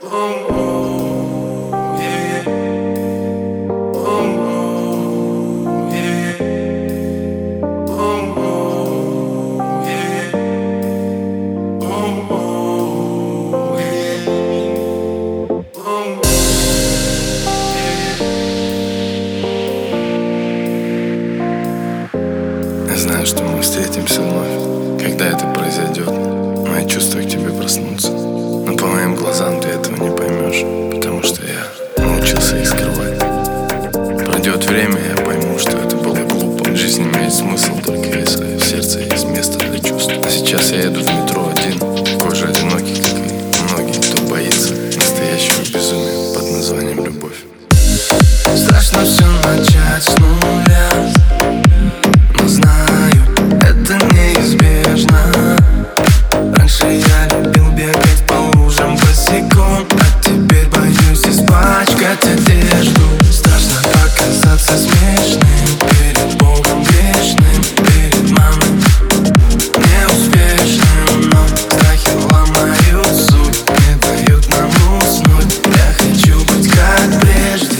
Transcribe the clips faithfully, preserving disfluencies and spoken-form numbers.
Я знаю, что мы встретимся вновь, когда это произойдет. Мои чувства к тебе проснутся, но по моим глазам ты этого не поймешь, потому что я научился их скрывать. Пройдет время, я пойму, что это было глупо. В жизни имеет смысл только если в сердце есть место для чувств. А сейчас я еду в метро один, такой же одинокий, как и многие, кто боится настоящего безумия под названием любовь. Страшно все начать с нуля, но знаю, это неизбежно. Раньше я любил бегать по лужам босиком, а теперь боюсь испачкать одежду. Страшно показаться смешным перед Богом грешным, перед мамой неуспешным. Но страхи ломают суть, не дают нам уснуть. Я хочу быть как прежде.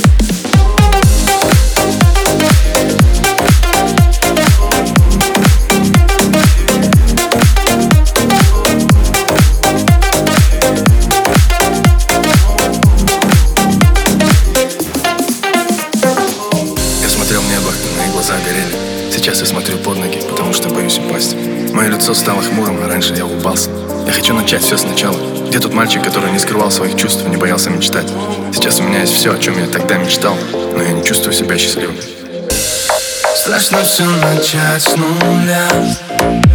Мои глаза горели. Сейчас я смотрю под ноги, потому что боюсь упасть. Мое лицо стало хмурым, а раньше я улыбался. Я хочу начать все сначала. Где тот мальчик, который не скрывал своих чувств и не боялся мечтать? Сейчас у меня есть все, о чем я тогда мечтал, но я не чувствую себя счастливым. Страшно все начать с нуля,